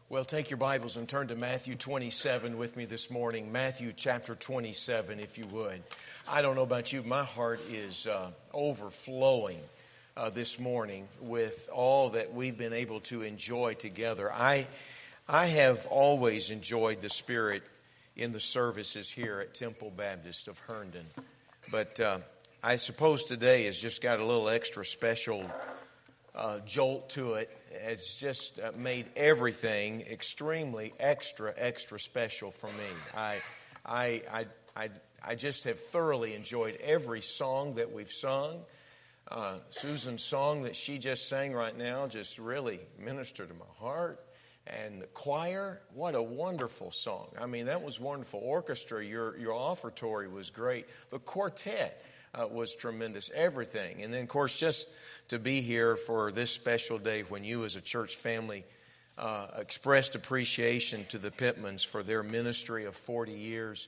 Well, take your Bibles and turn to Matthew 27 with me this morning. Matthew chapter 27, if you would. I don't know about you, my heart is overflowing this morning with all that we've been able to enjoy together. I have always enjoyed the Spirit in the services here at Temple Baptist of Herndon. But I suppose today has just got a little extra special jolt to it. It's just made everything extremely extra special for me. I just have thoroughly enjoyed every song that we've sung. Susan's song that she just sang right now just really ministered to my heart. And the choir, what a wonderful song. I mean, that was wonderful. Orchestra, your offertory was great. The quartet was tremendous. Everything. And then, of course, just to be here for this special day when you as a church family expressed appreciation to the Pittmans for their ministry of 40 years.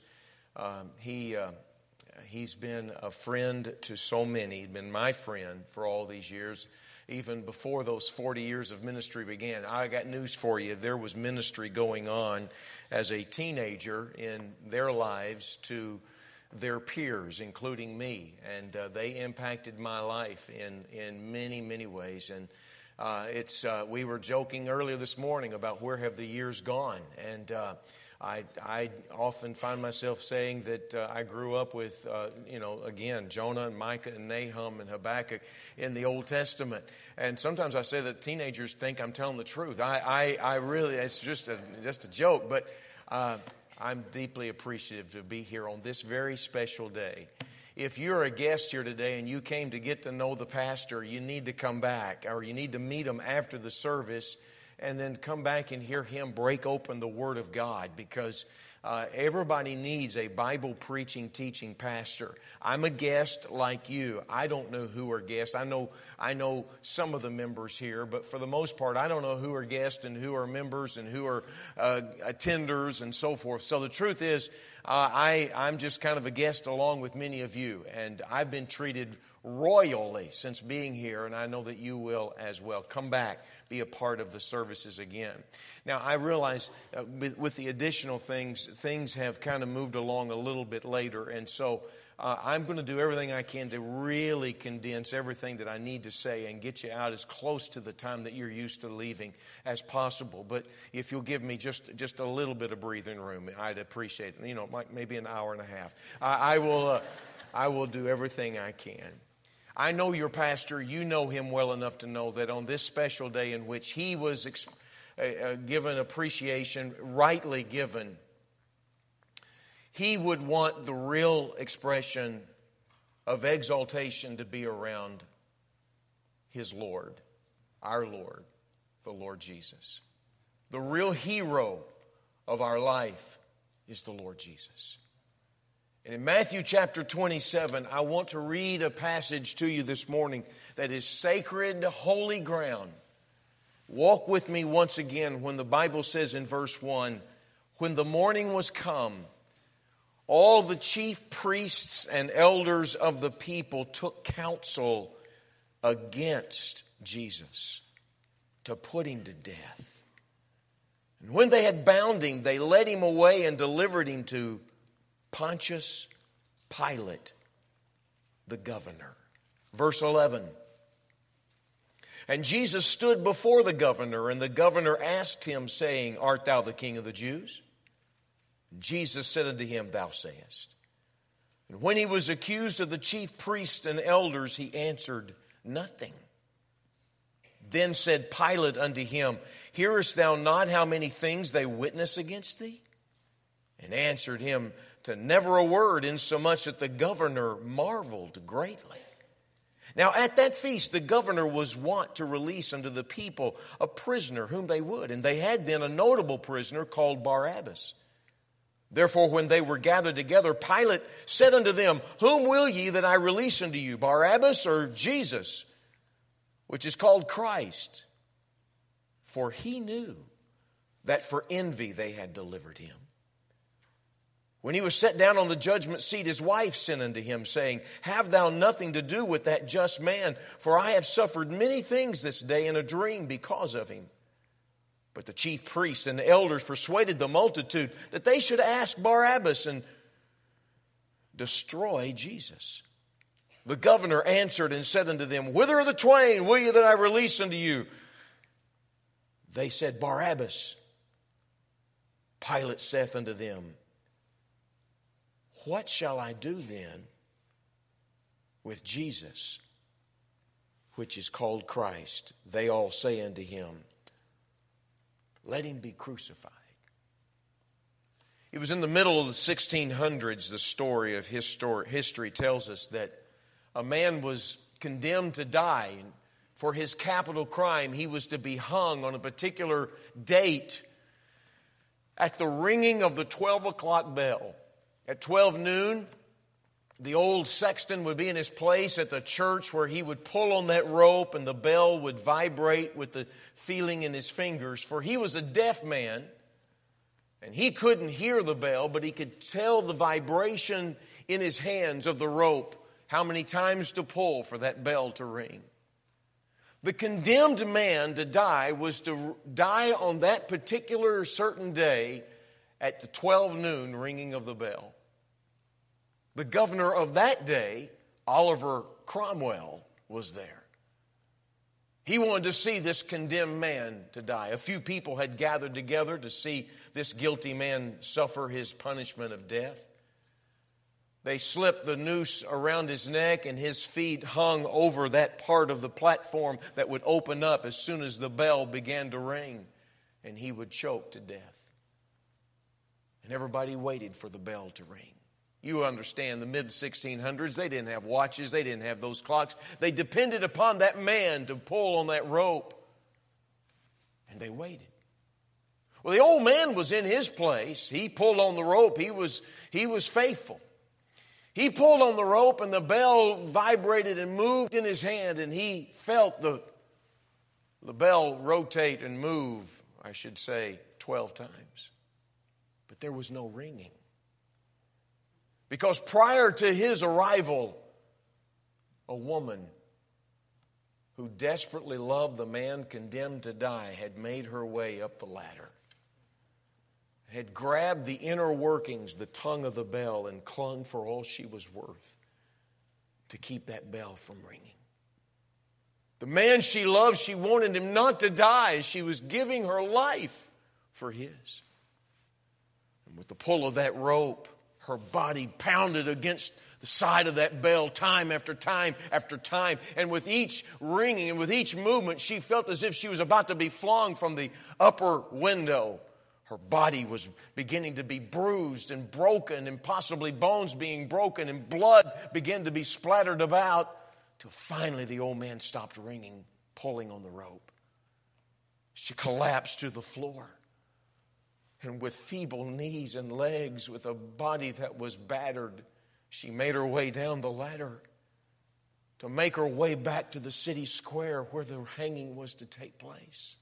He's been a friend to so many. He's been my friend for all these years. Even before those 40 years of ministry began, I got news for you. There was ministry going on as a teenager in their lives to their peers, including me. And they impacted my life in many ways. And we were joking earlier this morning about where have the years gone. And I often find myself saying that I grew up with, again, Jonah and Micah and Nahum and Habakkuk in the Old Testament. And sometimes I say that teenagers think I'm telling the truth. I really, it's just a joke, but I'm deeply appreciative to be here on this very special day. If you're a guest here today and you came to get to know the pastor, you need to come back, or you need to meet him after the service and then come back and hear him break open the Word of God, because everybody needs a Bible preaching, teaching pastor. I'm a guest like you. I don't know who are guests. I know some of the members here, but for the most part, I don't know who are guests and who are members and who are attenders and so forth. So the truth is, I'm just kind of a guest along with many of you, and I've been treated royally since being here, and I know that you will as well. Come back, be a part of the services again. Now, I realize with the additional things have kind of moved along a little bit later, and so I'm going to do everything I can to really condense everything that I need to say and get you out as close to the time that you're used to leaving as possible. But if you'll give me just a little bit of breathing room, I'd appreciate it. Like maybe an hour and a half. I will do everything I can. I know your pastor. You know him well enough to know that on this special day in which he was given appreciation, rightly given, he would want the real expression of exaltation to be around his Lord, our Lord, the Lord Jesus. The real hero of our life is the Lord Jesus. And in Matthew chapter 27, I want to read a passage to you this morning that is sacred, holy ground. Walk with me once again when the Bible says in verse 1, when the morning was come, all the chief priests and elders of the people took counsel against Jesus to put him to death. And when they had bound him, they led him away and delivered him to Pontius Pilate, the governor. Verse 11. And Jesus stood before the governor, and the governor asked him, saying, Art thou the king of the Jews? Jesus said unto him, Thou sayest. And when he was accused of the chief priests and elders, he answered nothing. Then said Pilate unto him, Hearest thou not how many things they witness against thee? And answered him, to never a word, insomuch that the governor marveled greatly. Now at that feast the governor was wont to release unto the people a prisoner whom they would. And they had then a notable prisoner called Barabbas. Therefore when they were gathered together, Pilate said unto them, Whom will ye that I release unto you, Barabbas or Jesus, which is called Christ? For he knew that for envy they had delivered him. When he was set down on the judgment seat, his wife sent unto him, saying, Have thou nothing to do with that just man, for I have suffered many things this day in a dream because of him. But the chief priests and the elders persuaded the multitude that they should ask Barabbas and destroy Jesus. The governor answered and said unto them, Whither are the twain? Will you that I release unto you? They said, Barabbas. Pilate saith unto them, What shall I do then with Jesus, which is called Christ? They all say unto him, Let him be crucified. It was in the middle of the 1600s, the story of history tells us that a man was condemned to die. For his capital crime, he was to be hung on a particular date at the ringing of the 12 o'clock bell. At 12 noon, the old sexton would be in his place at the church where he would pull on that rope and the bell would vibrate with the feeling in his fingers. For he was a deaf man and he couldn't hear the bell, but he could tell the vibration in his hands of the rope, how many times to pull for that bell to ring. The condemned man to die was to die on that particular certain day at the 12 noon ringing of the bell. The governor of that day, Oliver Cromwell, was there. He wanted to see this condemned man to die. A few people had gathered together to see this guilty man suffer his punishment of death. They slipped the noose around his neck and his feet hung over that part of the platform that would open up as soon as the bell began to ring, and he would choke to death. And everybody waited for the bell to ring. You understand, the mid-1600s, they didn't have watches, they didn't have those clocks. They depended upon that man to pull on that rope. And they waited. Well, the old man was in his place. He pulled on the rope. He was faithful. He pulled on the rope and the bell vibrated and moved in his hand, and he felt the bell rotate and move, 12 times. But there was no ringing. Because prior to his arrival, a woman who desperately loved the man condemned to die had made her way up the ladder, had grabbed the inner workings, the tongue of the bell, and clung for all she was worth to keep that bell from ringing. The man she loved, she wanted him not to die. She was giving her life for his. And with the pull of that rope, her body pounded against the side of that bell time after time after time. And with each ringing and with each movement, she felt as if she was about to be flung from the upper window. Her body was beginning to be bruised and broken, and possibly bones being broken, and blood began to be splattered about, till finally the old man stopped ringing, pulling on the rope. She collapsed to the floor. And with feeble knees and legs, with a body that was battered, she made her way down the ladder to make her way back to the city square where the hanging was to take place.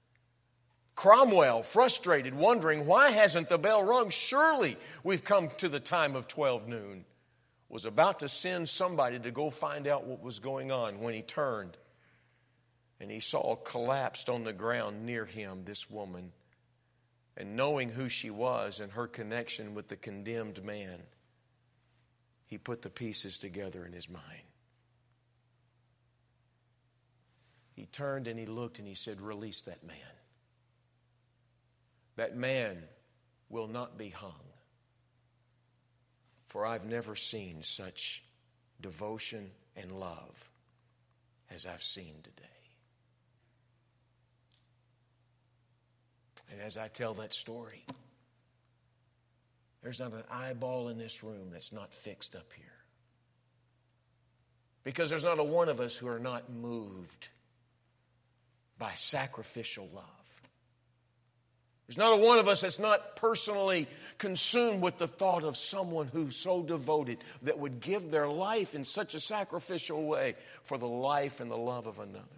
Cromwell, frustrated, wondering, why hasn't the bell rung? Surely we've come to the time of 12 noon. Was about to send somebody to go find out what was going on when he turned and he saw collapsed on the ground near him this woman. And knowing who she was and her connection with the condemned man, he put the pieces together in his mind. He turned and he looked and he said, Release that man. That man will not be hung. For I've never seen such devotion and love as I've seen today. And as I tell that story, there's not an eyeball in this room that's not fixed up here. Because there's not a one of us who are not moved by sacrificial love. There's not a one of us that's not personally consumed with the thought of someone who's so devoted that would give their life in such a sacrificial way for the life and the love of another.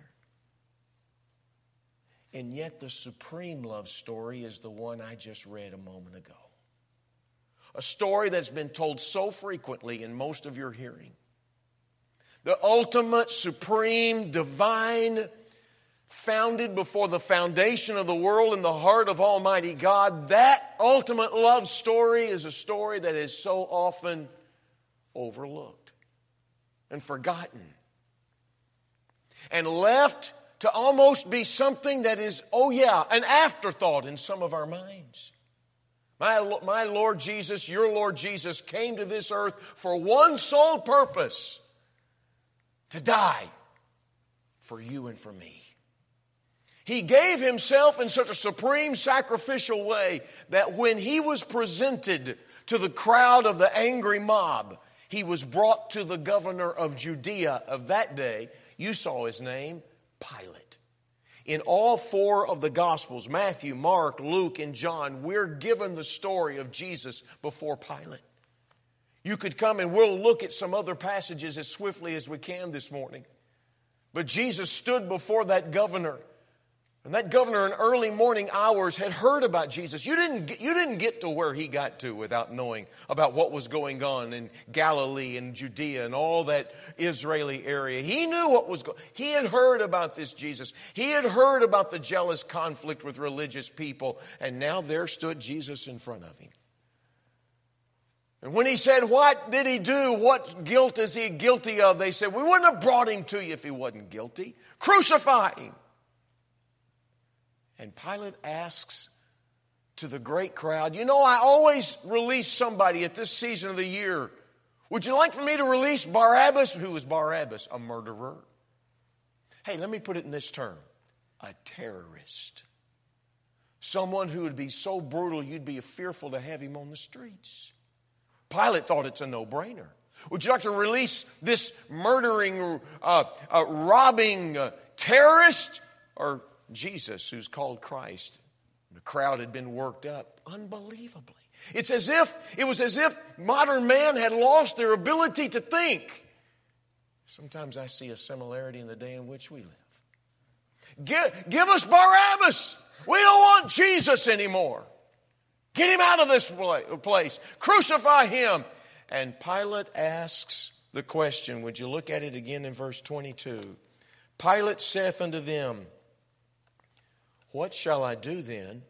And yet the supreme love story is the one I just read a moment ago. A story that's been told so frequently in most of your hearing. The ultimate, supreme, divine founded before the foundation of the world in the heart of Almighty God, that ultimate love story is a story that is so often overlooked and forgotten and left to almost be something that is, an afterthought in some of our minds. My Lord Jesus, your Lord Jesus, came to this earth for one sole purpose: to die for you and for me. He gave himself in such a supreme sacrificial way that when he was presented to the crowd of the angry mob, he was brought to the governor of Judea of that day. You saw his name, Pilate. In all four of the Gospels, Matthew, Mark, Luke, and John, we're given the story of Jesus before Pilate. You could come and we'll look at some other passages as swiftly as we can this morning. But Jesus stood before that governor. And that governor in early morning hours had heard about Jesus. You didn't get to where he got to without knowing about what was going on in Galilee and Judea and all that Israeli area. He knew what was going on. He had heard about this Jesus. He had heard about the jealous conflict with religious people. And now there stood Jesus in front of him. And when he said, what did he do? What guilt is he guilty of? They said, we wouldn't have brought him to you if he wasn't guilty. Crucify him. And Pilate asks to the great crowd, I always release somebody at this season of the year. Would you like for me to release Barabbas? Who was Barabbas? A murderer. Hey, let me put it in this term. A terrorist. Someone who would be so brutal you'd be fearful to have him on the streets. Pilate thought it's a no-brainer. Would you like to release this murdering, robbing terrorist? Or Jesus, who's called Christ? The crowd had been worked up unbelievably. It was as if modern man had lost their ability to think. Sometimes I see a similarity in the day in which we live. Give us Barabbas. We don't want Jesus anymore. Get him out of this place. Crucify him. And Pilate asks the question. Would you look at it again in verse 22? Pilate saith unto them, what shall I do then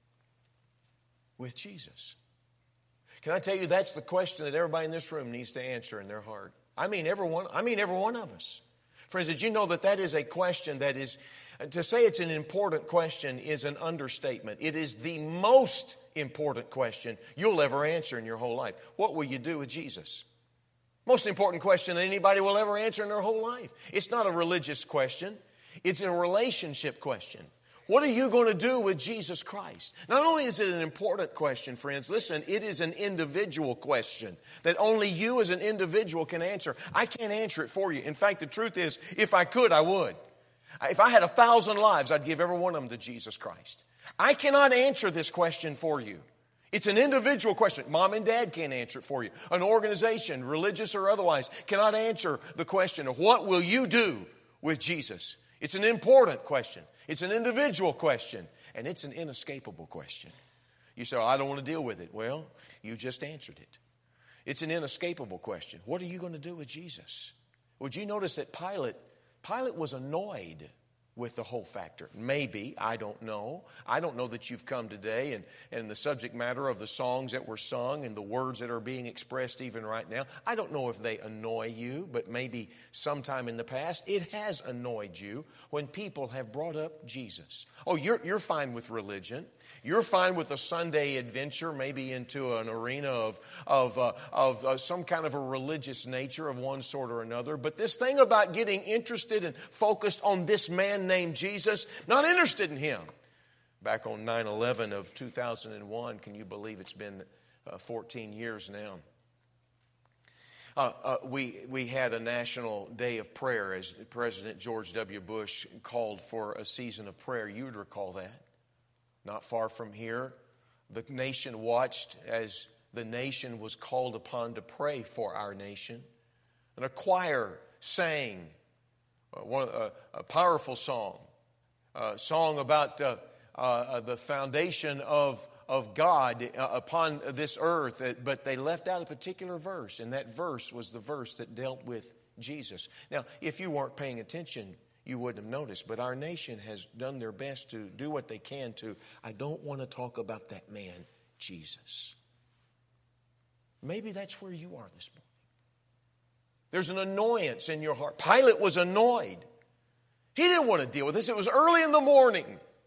with Jesus? Can I tell you that's the question that everybody in this room needs to answer in their heart? I mean every one of us. Friends, did you know that is a question that is, to say it's an important question is an understatement. It is the most important question you'll ever answer in your whole life. What will you do with Jesus? Most important question that anybody will ever answer in their whole life. It's not a religious question. It's a relationship question. What are you going to do with Jesus Christ? Not only is it an important question, friends, listen, it is an individual question that only you as an individual can answer. I can't answer it for you. In fact, the truth is, if I could, I would. If I had 1,000 lives, I'd give every one of them to Jesus Christ. I cannot answer this question for you. It's an individual question. Mom and dad can't answer it for you. An organization, religious or otherwise, cannot answer the question of what will you do with Jesus? It's an important question. It's an individual question. And it's an inescapable question. You say, I don't want to deal with it. Well, you just answered it. It's an inescapable question. What are you going to do with Jesus? Would you notice that Pilate was annoyed with the whole factor? Maybe, I don't know. I don't know that you've come today and the subject matter of the songs that were sung and the words that are being expressed even right now, I don't know if they annoy you, but maybe sometime in the past it has annoyed you when people have brought up Jesus. Oh, you're fine with religion. You're fine with a Sunday adventure, maybe into an arena of some kind of a religious nature of one sort or another. But this thing about getting interested and focused on this man named Jesus, not interested in him. Back on 9/11 of 2001, can you believe it's been 14 years now? We had a national day of prayer as President George W. Bush called for a season of prayer. You would recall that. Not far from here, the nation watched as the nation was called upon to pray for our nation. And a choir sang a powerful song, a song about the foundation of God upon this earth, but they left out a particular verse, and that verse was the verse that dealt with Jesus. Now, if you weren't paying attention, you wouldn't have noticed. But our nation has done their best to do what they can to, I don't want to talk about that man, Jesus. Maybe that's where you are this morning. There's an annoyance in your heart. Pilate was annoyed. He didn't want to deal with this. It was early in the morning.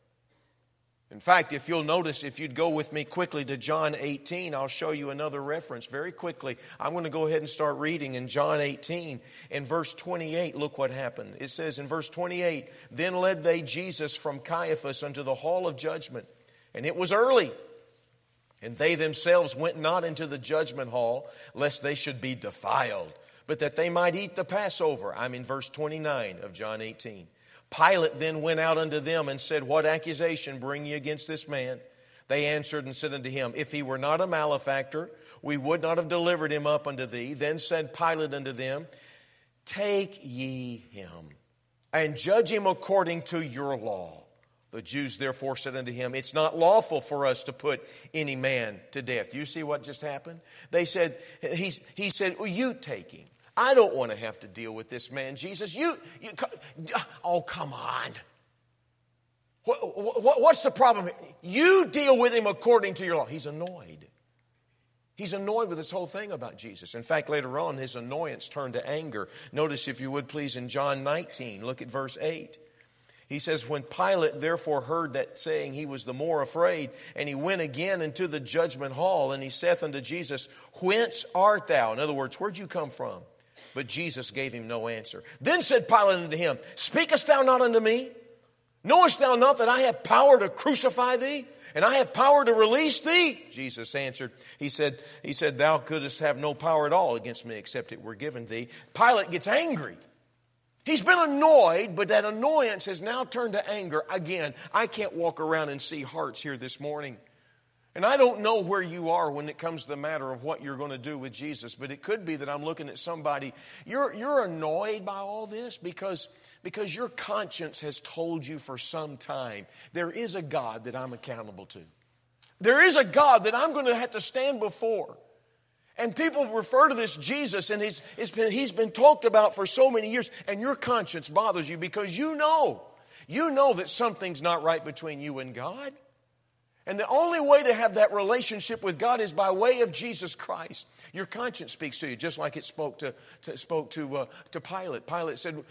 In fact, if you'll notice, if you'd go with me quickly to John 18, I'll show you another reference very quickly. I'm going to go ahead and start reading in John 18. In verse 28, look what happened. It says in verse 28, Then led they Jesus from Caiaphas unto the hall of judgment. And it was early. And they themselves went not into the judgment hall, lest they should be defiled, but that they might eat the Passover. I'm in verse 29 of John 18. Pilate then went out unto them and said, What accusation bring ye against this man? They answered and said unto him, If he were not a malefactor, we would not have delivered him up unto thee. Then said Pilate unto them, Take ye him, and judge him according to your law. The Jews therefore said unto him, It's not lawful for us to put any man to death. Do you see what just happened? They said, he said, well, you take him. I don't want to have to deal with this man, Jesus. Oh, come on. What's the problem? You deal with him according to your law. He's annoyed. He's annoyed with this whole thing about Jesus. In fact, later on, his annoyance turned to anger. Notice, if you would please, in John 19, look at verse 8. He says, When Pilate therefore heard that saying, he was the more afraid, and he went again into the judgment hall, and he saith unto Jesus, Whence art thou? In other words, where'd you come from? But Jesus gave him no answer. Then said Pilate unto him, Speakest thou not unto me? Knowest thou not that I have power to crucify thee, and I have power to release thee? Jesus answered, He said, Thou couldst have no power at all against me, except it were given thee. Pilate gets angry. He's been annoyed, but that annoyance has now turned to anger. Again, I can't walk around and see hearts here this morning. And I don't know where you are when it comes to the matter of what you're going to do with Jesus, but it could be that I'm looking at somebody. You're annoyed by all this because your conscience has told you for some time, there is a God that I'm accountable to. There is a God that I'm going to have to stand before. And people refer to this Jesus, and he's been talked about for so many years, and your conscience bothers you because you know that something's not right between you and God. And the only way to have that relationship with God is by way of Jesus Christ. Your conscience speaks to you, just like it spoke to Pilate. Pilate said,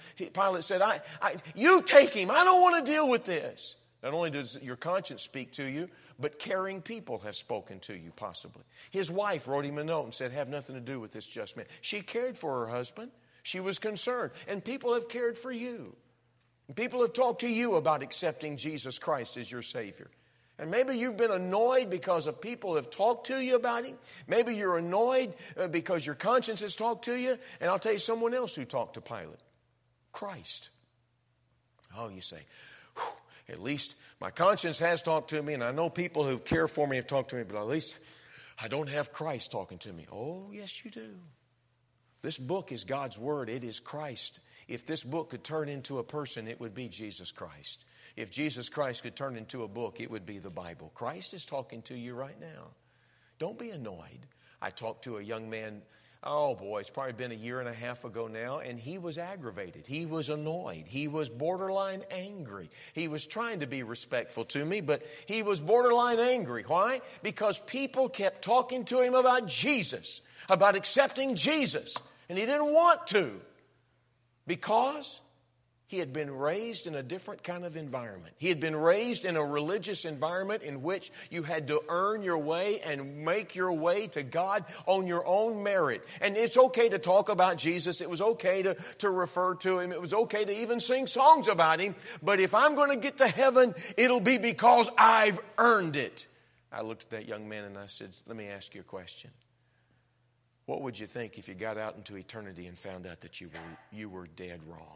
you take him. I don't want to deal with this. Not only does your conscience speak to you, but caring people have spoken to you, possibly. His wife wrote him a note and said, have nothing to do with this just man. She cared for her husband. She was concerned. And people have cared for you. People have talked to you about accepting Jesus Christ as your Savior. And maybe you've been annoyed because of people have talked to you about him. Maybe you're annoyed because your conscience has talked to you. And I'll tell you someone else who talked to Pilate. Christ. Oh, you say, at least my conscience has talked to me, and I know people who care for me have talked to me, but at least I don't have Christ talking to me. Oh, yes, you do. This book is God's Word. It is Christ. If this book could turn into a person, it would be Jesus Christ. If Jesus Christ could turn into a book, it would be the Bible. Christ is talking to you right now. Don't be annoyed. I talked to a young man, oh boy, it's probably been a year and a half ago now, and he was aggravated. He was annoyed. He was borderline angry. He was trying to be respectful to me, but he was borderline angry. Why? Because people kept talking to him about Jesus, about accepting Jesus, and he didn't want to because he had been raised in a different kind of environment. He had been raised in a religious environment in which you had to earn your way and make your way to God on your own merit. And it's okay to talk about Jesus. It was okay to refer to him. It was okay to even sing songs about him. But if I'm going to get to heaven, it'll be because I've earned it. I looked at that young man and I said, let me ask you a question. What would you think if you got out into eternity and found out that you were dead wrong?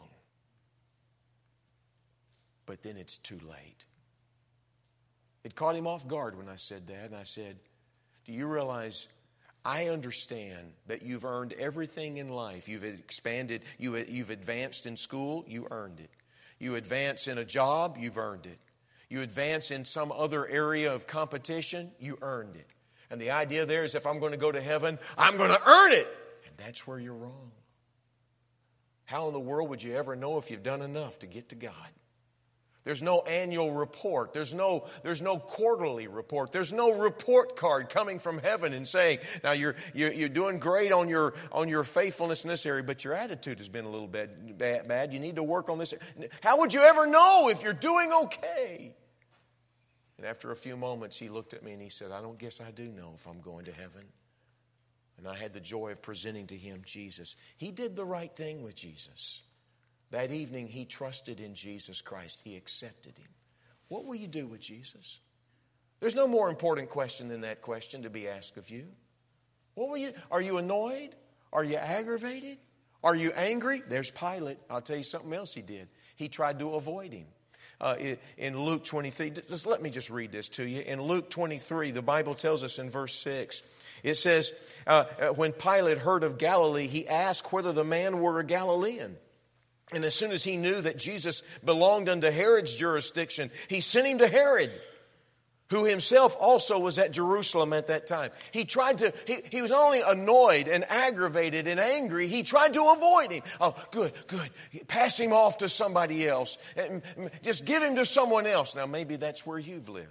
But then it's too late. It caught him off guard when I said that. And I said, do you realize I understand that you've earned everything in life. You've expanded, you've advanced in school, you earned it. You advance in a job, you've earned it. You advance in some other area of competition, you earned it. And the idea there is if I'm going to go to heaven, I'm going to earn it. And that's where you're wrong. How in the world would you ever know if you've done enough to get to God? There's no annual report. There's no quarterly report. There's no report card coming from heaven and saying, now you're doing great on your faithfulness in this area, but your attitude has been a little bad. You need to work on this. How would you ever know if you're doing okay? And after a few moments, he looked at me and he said, I don't guess I do know if I'm going to heaven. And I had the joy of presenting to him Jesus. He did the right thing with Jesus. That evening, he trusted in Jesus Christ. He accepted him. What will you do with Jesus? There's no more important question than that question to be asked of you. What will you? Are you annoyed? Are you aggravated? Are you angry? There's Pilate. I'll tell you something else he did. He tried to avoid him. In Luke 23, let me just read this to you. In Luke 23, the Bible tells us in verse 6, it says, when Pilate heard of Galilee, he asked whether the man were a Galilean. And as soon as he knew that Jesus belonged unto Herod's jurisdiction, he sent him to Herod, who himself also was at Jerusalem at that time. He was not only annoyed and aggravated and angry, he tried to avoid him. Oh, good. Pass him off to somebody else. Just give him to someone else. Now, maybe that's where you've lived.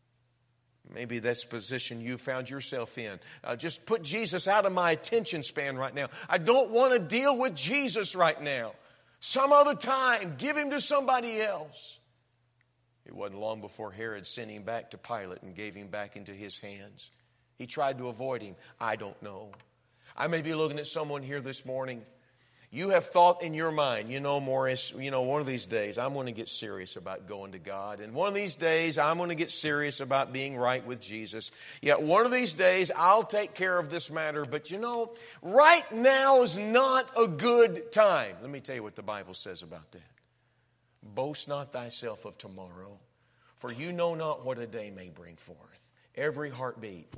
Maybe that's the position you found yourself in. Just put Jesus out of my attention span right now. I don't want to deal with Jesus right now. Some other time, give him to somebody else. It wasn't long before Herod sent him back to Pilate and gave him back into his hands. He tried to avoid him. I don't know. I may be looking at someone here this morning. You have thought in your mind, Morris, one of these days I'm going to get serious about going to God. And one of these days I'm going to get serious about being right with Jesus. Yet one of these days I'll take care of this matter. But right now is not a good time. Let me tell you what the Bible says about that. Boast not thyself of tomorrow, for you know not what a day may bring forth. Every heartbeat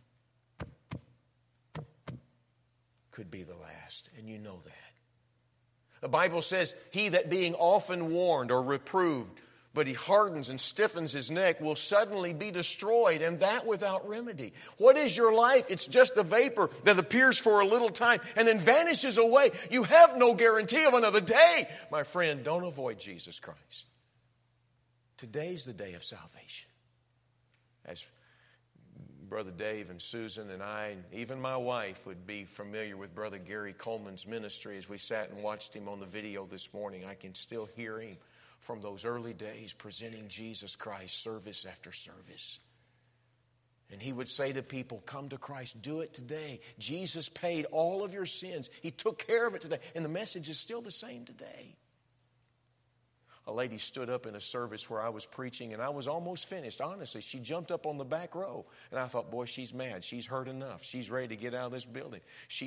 could be the last, and you know that. The Bible says, he that being often warned or reproved, but he hardens and stiffens his neck, will suddenly be destroyed, and that without remedy. What is your life? It's just a vapor that appears for a little time and then vanishes away. You have no guarantee of another day. My friend, don't avoid Jesus Christ. Today's the day of salvation. As Brother Dave and Susan and I, and even my wife, would be familiar with Brother Gary Coleman's ministry. As we sat and watched him on the video this morning, I can still hear him from those early days presenting Jesus Christ service after service. And he would say to people, come to Christ, do it today. Jesus paid all of your sins. He took care of it today. And the message is still the same today. A lady stood up in a service where I was preaching, and I was almost finished. Honestly, she jumped up on the back row, and I thought, boy, she's mad. She's hurt enough. She's ready to get out of this building.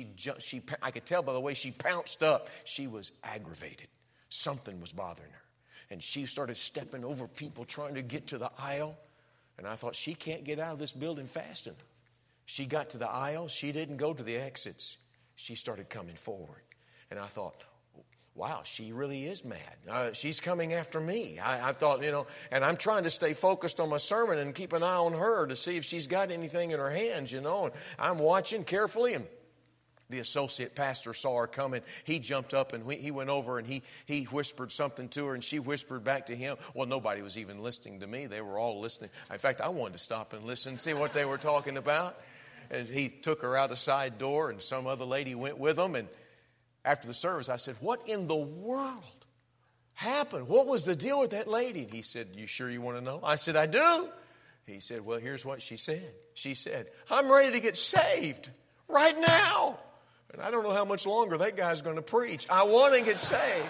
I could tell by the way she pounced up. She was aggravated. Something was bothering her. And she started stepping over people trying to get to the aisle. And I thought, she can't get out of this building fast enough. She got to the aisle. She didn't go to the exits. She started coming forward. And I thought, wow, she really is mad. She's coming after me. I thought, and I'm trying to stay focused on my sermon and keep an eye on her to see if she's got anything in her hands, And I'm watching carefully, and the associate pastor saw her coming. He jumped up and he went over and he whispered something to her, and she whispered back to him. Well, nobody was even listening to me. They were all listening. In fact, I wanted to stop and listen and see what they were talking about. And he took her out a side door, and some other lady went with them. And after the service, I said, what in the world happened? What was the deal with that lady? And he said, you sure you want to know? I said, I do. He said, well, here's what she said. She said, I'm ready to get saved right now. And I don't know how much longer that guy's going to preach. I want to get saved.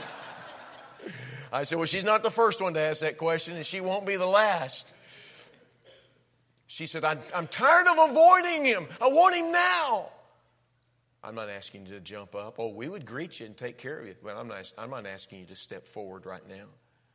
I said, well, she's not the first one to ask that question, and she won't be the last. She said, I'm tired of avoiding him. I want him now. I'm not asking you to jump up. Oh, we would greet you and take care of you. But I'm not asking you to step forward right now.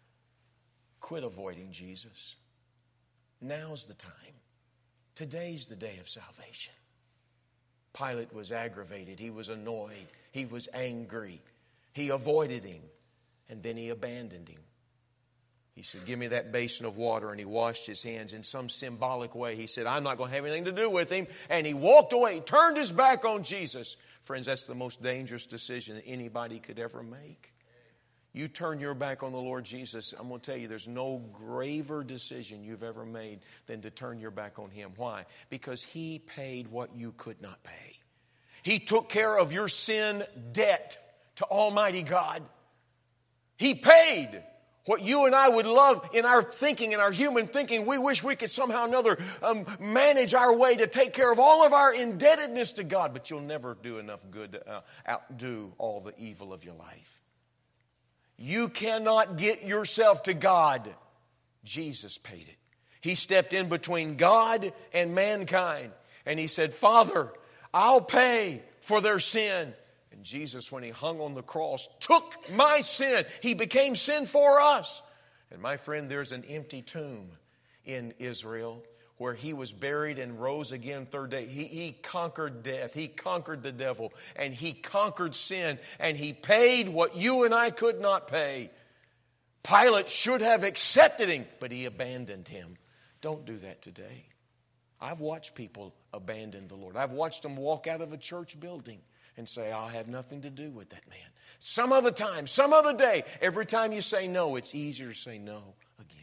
Quit avoiding Jesus. Now's the time. Today's the day of salvation. Pilate was aggravated. He was annoyed. He was angry. He avoided him. And then he abandoned him. He said, give me that basin of water. And he washed his hands in some symbolic way. He said, I'm not going to have anything to do with him. And he walked away. He turned his back on Jesus. Friends, that's the most dangerous decision that anybody could ever make. You turn your back on the Lord Jesus, I'm going to tell you, there's no graver decision you've ever made than to turn your back on Him. Why? Because He paid what you could not pay. He took care of your sin debt to Almighty God. He paid what you and I would love in our thinking, in our human thinking. We wish we could somehow or another manage our way to take care of all of our indebtedness to God. But you'll never do enough good to outdo all the evil of your life. You cannot get yourself to God. Jesus paid it. He stepped in between God and mankind. And He said, Father, I'll pay for their sin. And Jesus, when He hung on the cross, took my sin. He became sin for us. And my friend, there's an empty tomb in Israel where He was buried and rose again third day. He conquered death. He conquered the devil. And He conquered sin. And He paid what you and I could not pay. Pilate should have accepted Him, but he abandoned Him. Don't do that today. I've watched people abandon the Lord. I've watched them walk out of a church building and say, I'll have nothing to do with that man. Some other time, some other day. Every time you say no, it's easier to say no again.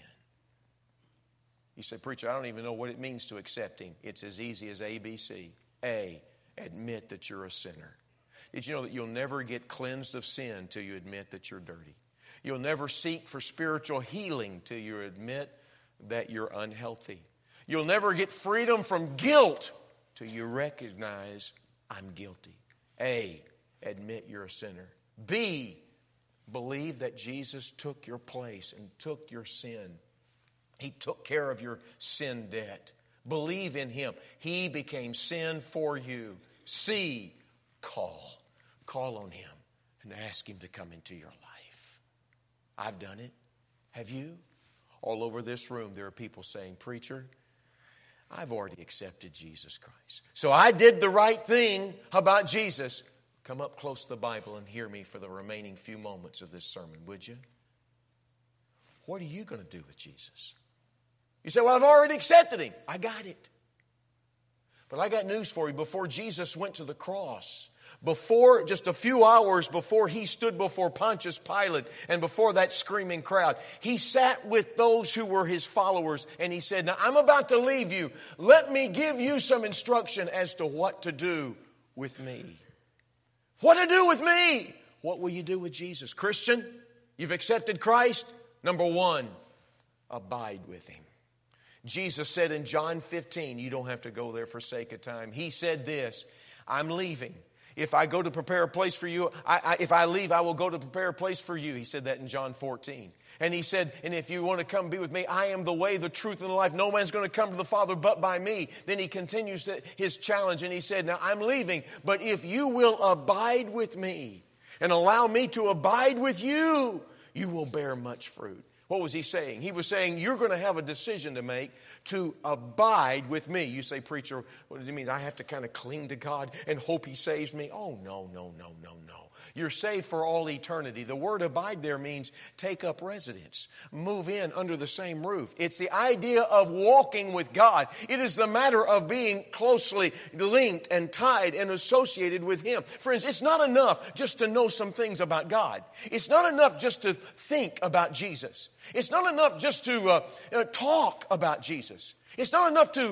You say, preacher, I don't even know what it means to accept Him. It's as easy as ABC. A, admit that you're a sinner. Did you know that you'll never get cleansed of sin till you admit that you're dirty? You'll never seek for spiritual healing till you admit that you're unhealthy. You'll never get freedom from guilt till you recognize I'm guilty. A, admit you're a sinner. B, believe that Jesus took your place and took your sin. He took care of your sin debt. Believe in Him. He became sin for you. C, call. Call on Him and ask Him to come into your life. I've done it. Have you? All over this room there are people saying, preacher, I've already accepted Jesus Christ. So I did the right thing about Jesus. Come up close to the Bible and hear me for the remaining few moments of this sermon, would you? What are you going to do with Jesus? You say, well, I've already accepted Him. I got it. But I got news for you. Before Jesus went to the cross, just a few hours before He stood before Pontius Pilate and before that screaming crowd, He sat with those who were His followers and He said, now I'm about to leave you. Let me give you some instruction as to what to do with me. What to do with me? What will you do with Jesus? Christian, you've accepted Christ. Number one, abide with Him. Jesus said in John 15, you don't have to go there for sake of time. He said this, I'm leaving. If I go to prepare a place for you, if I leave, I will go to prepare a place for you. He said that in John 14. And He said, and if you want to come be with me, I am the way, the truth, and the life. No man's going to come to the Father but by me. Then He continues His challenge and He said, now I'm leaving, but if you will abide with me and allow me to abide with you, you will bear much fruit. What was He saying? He was saying, you're going to have a decision to make to abide with me. You say, preacher, what does it mean? I have to kind of cling to God and hope He saves me? Oh, no. You're saved for all eternity. The word abide there means take up residence, move in under the same roof. It's the idea of walking with God. It is the matter of being closely linked and tied and associated with Him. Friends, it's not enough just to know some things about God. It's not enough just to think about Jesus. It's not enough just to talk about Jesus. It's not enough to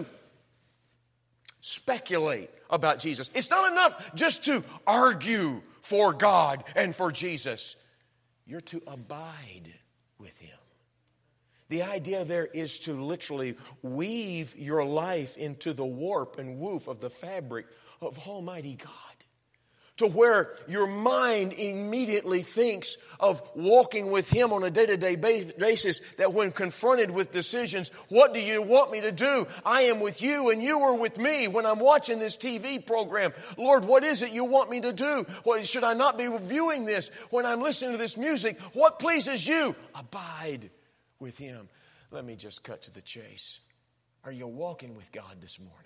speculate about Jesus. It's not enough just to argue for God and for Jesus. You're to abide with Him. The idea there is to literally weave your life into the warp and woof of the fabric of Almighty God. To where your mind immediately thinks of walking with Him on a day-to-day basis, that when confronted with decisions, what do you want me to do? I am with you and you are with me. When I'm watching this TV program, Lord, what is it you want me to do? Should I not be reviewing this? When I'm listening to this music, what pleases you? Abide with Him. Let me just cut to the chase. Are you walking with God this morning?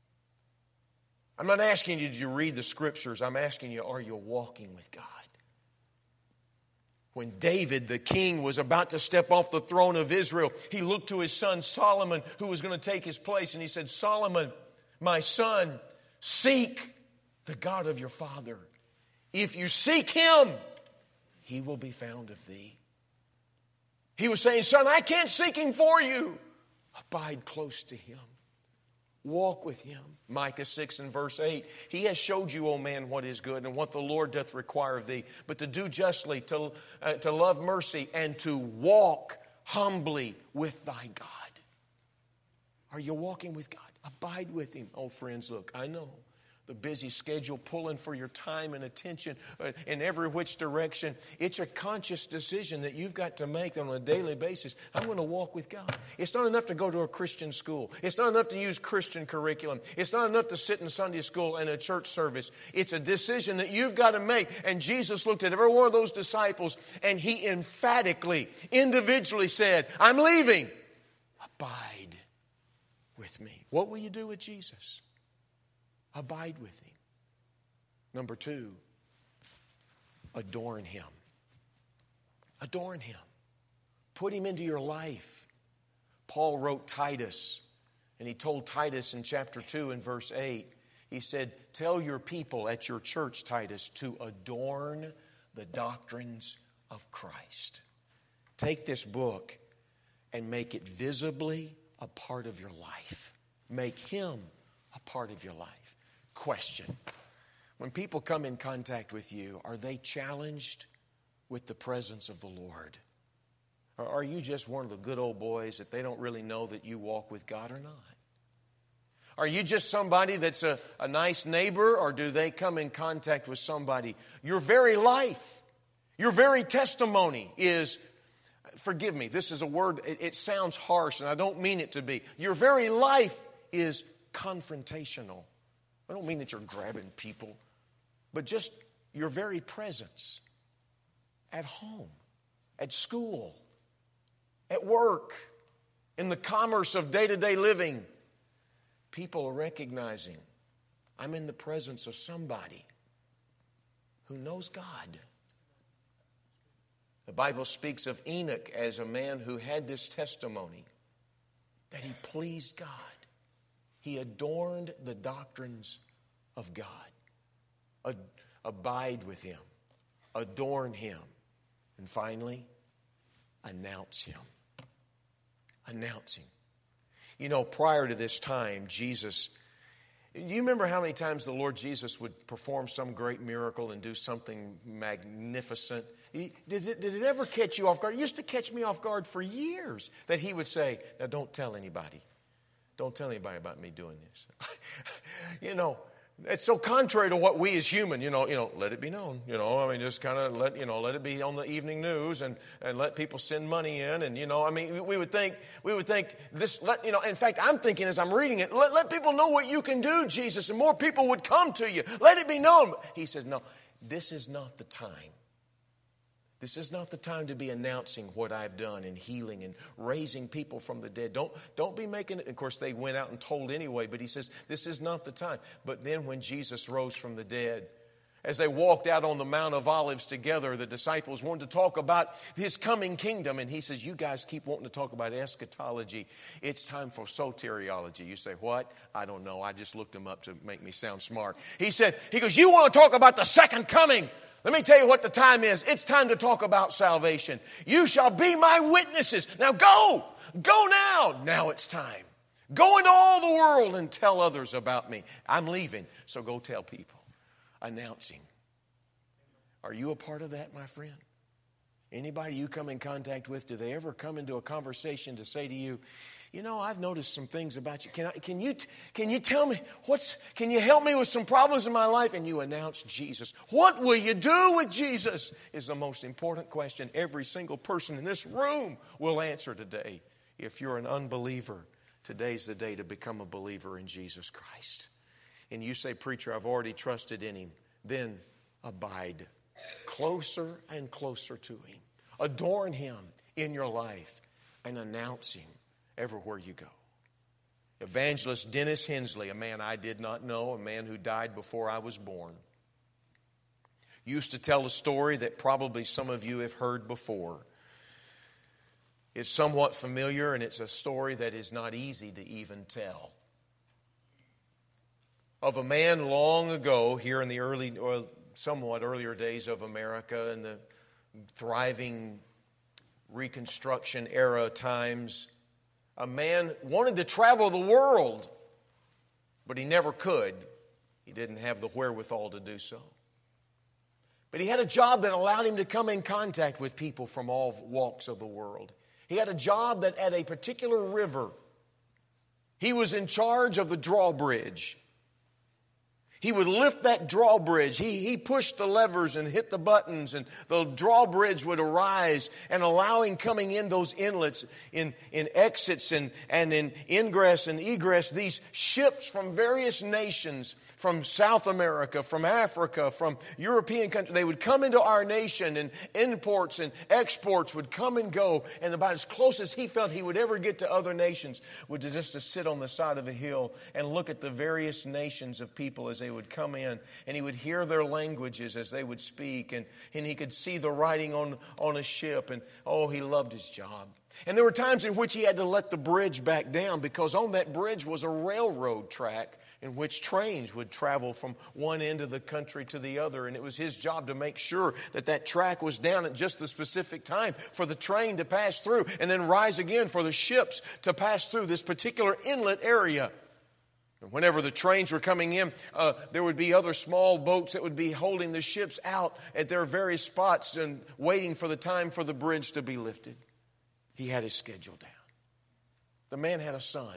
I'm not asking you, did you read the Scriptures? I'm asking you, are you walking with God? When David, the king, was about to step off the throne of Israel, he looked to his son Solomon, who was going to take his place, and he said, Solomon, my son, seek the God of your father. If you seek him, he will be found of thee. He was saying, son, I can't seek him for you. Abide close to him. Walk with him. Micah 6 and verse 8. He has showed you, O man, what is good and what the Lord doth require of thee, but to do justly, to love mercy, and to walk humbly with thy God. Are you walking with God? Abide with him. Oh, friends, look, I know the busy schedule pulling for your time and attention in every which direction. It's a conscious decision that you've got to make on a daily basis. I'm going to walk with God. It's not enough to go to a Christian school. It's not enough to use Christian curriculum. It's not enough to sit in Sunday school and a church service. It's a decision that you've got to make. And Jesus looked at every one of those disciples and he emphatically, individually said, I'm leaving. Abide with me. What will you do with Jesus? Abide with him. Number 2, adorn him. Adorn him. Put him into your life. Paul wrote Titus, and he told Titus in chapter 2 and verse 8, he said, tell your people at your church, Titus, to adorn the doctrines of Christ. Take this book and make it visibly a part of your life. Make him a part of your life. Question. When people come in contact with you, are they challenged with the presence of the Lord? Or are you just one of the good old boys that they don't really know that you walk with God or not? Are you just somebody that's a nice neighbor, or do they come in contact with somebody? Your very life, your very testimony is, forgive me, this is a word, it sounds harsh and I don't mean it to be. Your very life is confrontational. I don't mean that you're grabbing people, but just your very presence at home, at school, at work, in the commerce of day-to-day living. People are recognizing I'm in the presence of somebody who knows God. The Bible speaks of Enoch as a man who had this testimony that he pleased God. He adorned the doctrines of God. Abide with him. Adorn him. And finally, announce him. Announce him. You know, prior to this time, Jesus, do you remember how many times the Lord Jesus would perform some great miracle and do something magnificent? Did it ever catch you off guard? It used to catch me off guard for years that he would say, now don't tell anybody. Don't tell anybody about me doing this. You know, it's so contrary to what we as human, let it be known. Just kind of let it be on the evening news and let people send money in. And, we would think this, in fact, I'm thinking as I'm reading it, let people know what you can do, Jesus, and more people would come to you. Let it be known. He says, no, this is not the time. This is not the time to be announcing what I've done in healing and raising people from the dead. Don't be making it. Of course, they went out and told anyway, but he says, this is not the time. But then when Jesus rose from the dead, as they walked out on the Mount of Olives together, the disciples wanted to talk about his coming kingdom. And he says, you guys keep wanting to talk about eschatology. It's time for soteriology. You say, what? I don't know. I just looked them up to make me sound smart. He goes, you want to talk about the second coming? Let me tell you what the time is. It's time to talk about salvation. You shall be my witnesses. Now go. Go now. Now it's time. Go into all the world and tell others about me. I'm leaving, so go tell people. Announcing. Are you a part of that, my friend? Anybody you come in contact with, do they ever come into a conversation to say to you, I've noticed some things about you. Can you tell me can you help me with some problems in my life? And you announce Jesus. What will you do with Jesus is the most important question every single person in this room will answer today. If you're an unbeliever, today's the day to become a believer in Jesus Christ. And you say, preacher, I've already trusted in him. Then abide closer and closer to him. Adorn him in your life and announce him everywhere you go. Evangelist Dennis Hensley, a man I did not know, a man who died before I was born, used to tell a story that probably some of you have heard before. It's somewhat familiar, and it's a story that is not easy to even tell. Of a man long ago, here in the early, or somewhat earlier days of America, in the thriving Reconstruction era times, a man wanted to travel the world, but he never could. He didn't have the wherewithal to do so. But he had a job that allowed him to come in contact with people from all walks of the world. He had a job that at a particular river, he was in charge of the drawbridge. He would lift that drawbridge. He pushed the levers and hit the buttons, and the drawbridge would arise and allowing coming in those inlets, in exits and in ingress and egress, these ships from various nations, from South America, from Africa, from European countries, they would come into our nation, and imports and exports would come and go. And about as close as he felt he would ever get to other nations would just to sit on the side of a hill and look at the various nations of people as they would come in, and he would hear their languages as they would speak, and he could see the writing on a ship, and oh, he loved his job. And there were times in which he had to let the bridge back down, because on that bridge was a railroad track in which trains would travel from one end of the country to the other, and it was his job to make sure that that track was down at just the specific time for the train to pass through and then rise again for the ships to pass through this particular inlet area. Whenever the trains were coming in, there would be other small boats that would be holding the ships out at their various spots and waiting for the time for the bridge to be lifted. He had his schedule down. The man had a son.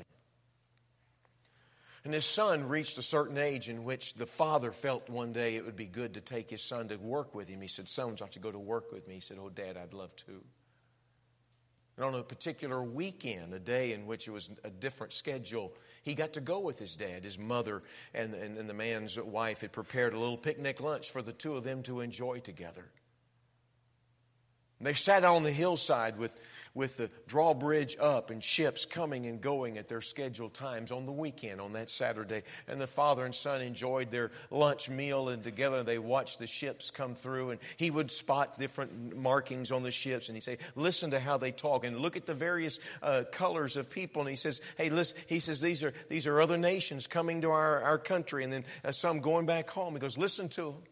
And his son reached a certain age in which the father felt one day it would be good to take his son to work with him. He said, "Son, would you like to go to work with me?" He said, "Oh, Dad, I'd love to." And on a particular weekend, a day in which it was a different schedule, he got to go with his dad. His mother and the man's wife had prepared a little picnic lunch for the two of them to enjoy together. And they sat on the hillside with the drawbridge up and ships coming and going at their scheduled times on the weekend, on that Saturday. And the father and son enjoyed their lunch meal, and together they watched the ships come through. And he would spot different markings on the ships, and he'd say, "Listen to how they talk, and look at the various colors of people." And he says, "Hey, listen," he says, these are other nations coming to our country, and then some going back home." He goes, "Listen to them."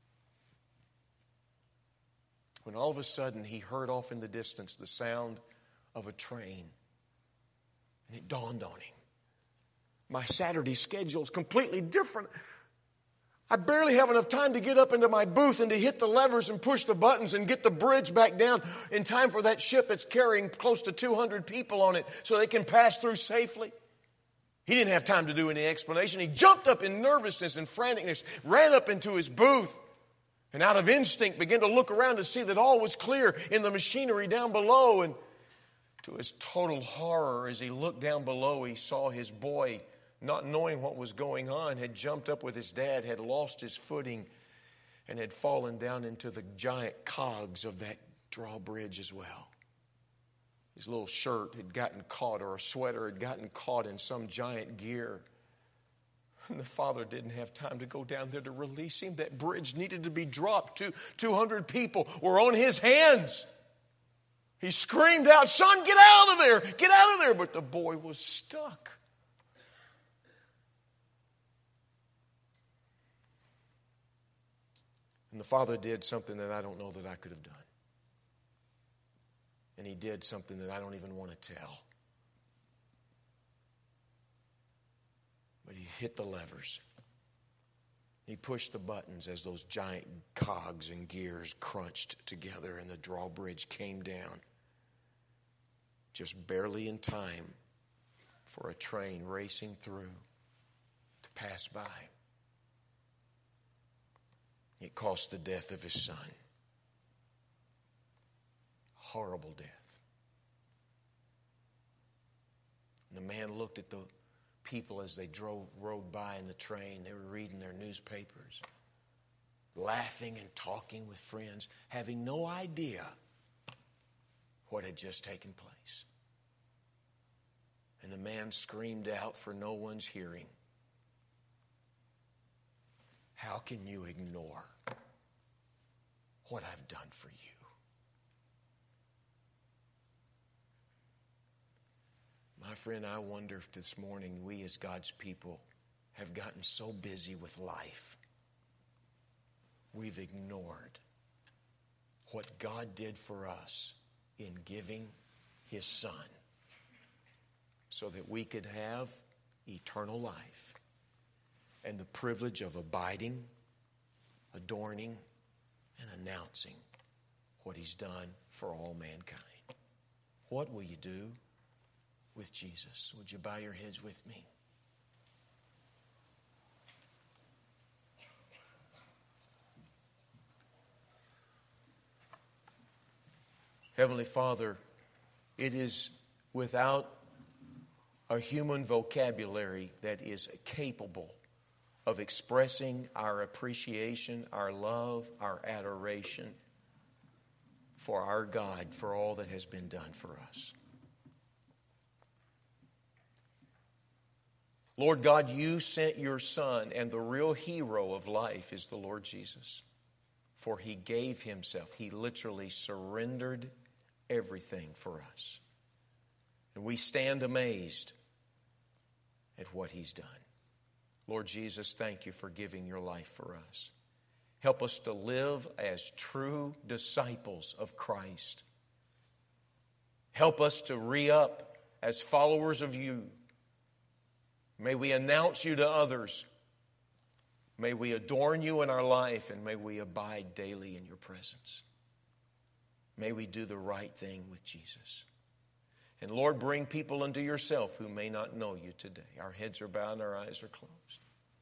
When all of a sudden he heard off in the distance the sound of a train. And it dawned on him. My Saturday schedule is completely different. I barely have enough time to get up into my booth and to hit the levers and push the buttons and get the bridge back down in time for that ship that's carrying close to 200 people on it so they can pass through safely. He didn't have time to do any explanation. He jumped up in nervousness and franticness, ran up into his booth, and out of instinct began to look around to see that all was clear in the machinery down below. And to his total horror, as he looked down below, he saw his boy, not knowing what was going on, had jumped up with his dad, had lost his footing, and had fallen down into the giant cogs of that drawbridge as well. His little shirt had gotten caught, or a sweater had gotten caught in some giant gear. And the father didn't have time to go down there to release him. That bridge needed to be dropped. 200 people were on his hands. He screamed out, "Son, get out of there! Get out of there!" But the boy was stuck. And the father did something that I don't know that I could have done. And he did something that I don't even want to tell. But he hit the levers. He pushed the buttons as those giant cogs and gears crunched together, and the drawbridge came down just barely in time for a train racing through to pass by. It cost the death of his son. Horrible death. And the man looked at the people as they rode by in the train. They were reading their newspapers, laughing and talking with friends, having no idea what had just taken place. And the man screamed out for no one's hearing, "How can you ignore what I've done for you. My friend, I wonder if this morning we as God's people have gotten so busy with life, we've ignored what God did for us in giving His Son so that we could have eternal life and the privilege of abiding, adorning, and announcing what He's done for all mankind. What will you do with Jesus? Would you bow your heads with me? Heavenly Father, it is without a human vocabulary that is capable of expressing our appreciation, our love, our adoration for our God, for all that has been done for us. Lord God, you sent your Son, and the real hero of life is the Lord Jesus. For He gave Himself. He literally surrendered everything for us. And we stand amazed at what He's done. Lord Jesus, thank you for giving your life for us. Help us to live as true disciples of Christ. Help us to re-up as followers of you. May we announce you to others. May we adorn you in our life, and may we abide daily in your presence. May we do the right thing with Jesus. And Lord, bring people unto yourself who may not know you today. Our heads are bowed and our eyes are closed.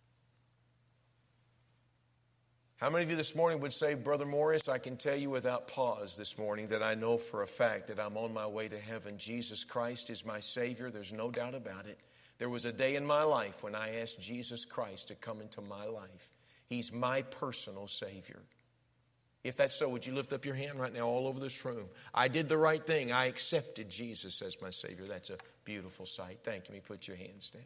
How many of you this morning would say, Brother Morris, I can tell you without pause this morning that I know for a fact that I'm on my way to heaven. Jesus Christ is my Savior. There's no doubt about it. There was a day in my life when I asked Jesus Christ to come into my life. He's my personal Savior. If that's so, would you lift up your hand right now all over this room? I did the right thing. I accepted Jesus as my Savior. That's a beautiful sight. Thank you. Let me put your hands down.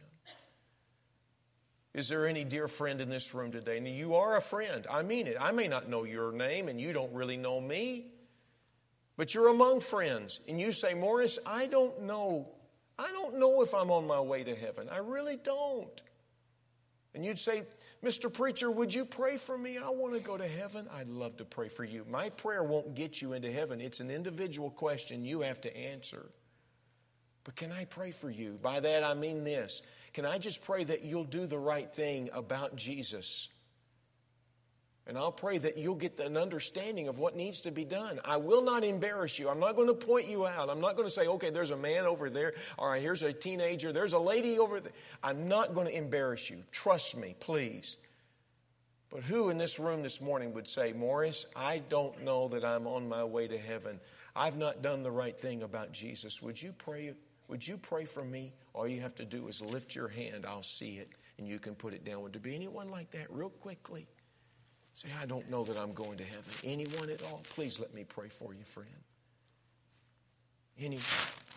Is there any dear friend in this room today? Now, you are a friend. I mean it. I may not know your name, and you don't really know me. But you're among friends. And you say, Morris, I don't know if I'm on my way to heaven. I really don't. And you'd say, Mr. Preacher, would you pray for me? I want to go to heaven. I'd love to pray for you. My prayer won't get you into heaven. It's an individual question you have to answer. But can I pray for you? By that I mean this. Can I just pray that you'll do the right thing about Jesus? And I'll pray that you'll get an understanding of what needs to be done. I will not embarrass you. I'm not going to point you out. I'm not going to say, okay, there's a man over there. All right, here's a teenager. There's a lady over there. I'm not going to embarrass you. Trust me, please. But who in this room this morning would say, Morris, I don't know that I'm on my way to heaven. I've not done the right thing about Jesus. Would you pray? Would you pray for me? All you have to do is lift your hand. I'll see it, and you can put it down. Would there be anyone like that real quickly? Say, I don't know that I'm going to heaven. Anyone at all? Please let me pray for you, friend. Anyone?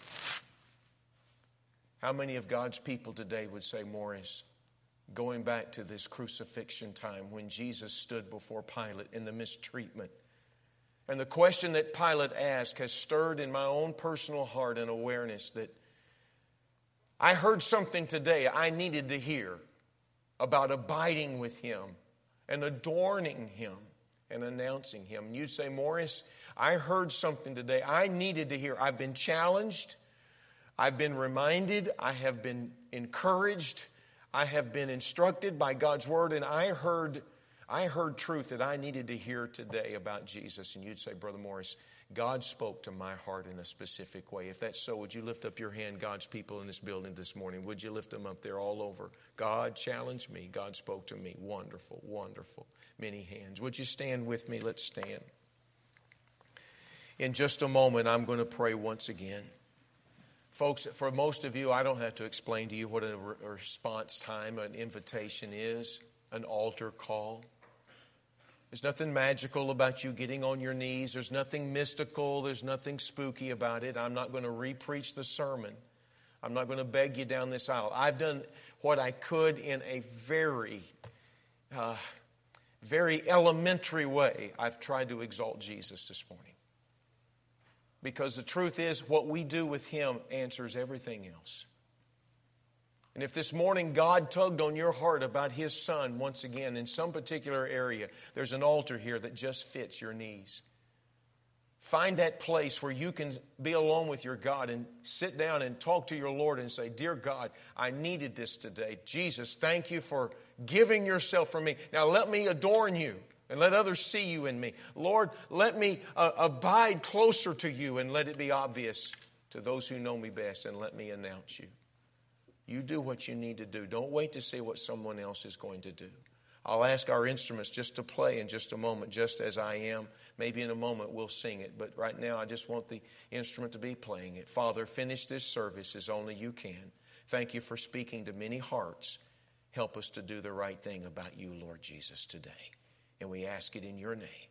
How many of God's people today would say, Morris, going back to this crucifixion time when Jesus stood before Pilate in the mistreatment, and the question that Pilate asked has stirred in my own personal heart an awareness that I heard something today I needed to hear about abiding with Him and adorning Him and announcing Him. And you say, Morris, I heard something today I needed to hear. I've been challenged. I've been reminded. I have been encouraged. I have been instructed by God's Word. And I heard truth that I needed to hear today about Jesus. And you'd say, Brother Morris, God spoke to my heart in a specific way. If that's so, would you lift up your hand, God's people in this building this morning? Would you lift them up there all over? God challenged me. God spoke to me. Wonderful, wonderful. Many hands. Would you stand with me? Let's stand. In just a moment, I'm going to pray once again. Folks, for most of you, I don't have to explain to you what a response time, an invitation is, an altar call. There's nothing magical about you getting on your knees. There's nothing mystical. There's nothing spooky about it. I'm not going to re-preach the sermon. I'm not going to beg you down this aisle. I've done what I could in a very very elementary way, I've tried to exalt Jesus this morning. Because the truth is, what we do with Him answers everything else. And if this morning God tugged on your heart about His Son once again in some particular area, there's an altar here that just fits your needs. Find that place where you can be alone with your God and sit down and talk to your Lord and say, "Dear God, I needed this today. Jesus, thank you for giving yourself for me. Now let me adorn you and let others see you in me. Lord, let me abide closer to you and let it be obvious to those who know me best, and let me announce you." You do what you need to do. Don't wait to see what someone else is going to do. I'll ask our instruments just to play in just a moment, just as I am. Maybe in a moment we'll sing it, but right now I just want the instrument to be playing it. Father, finish this service as only you can. Thank you for speaking to many hearts. Help us to do the right thing about you, Lord Jesus, today. And we ask it in your name.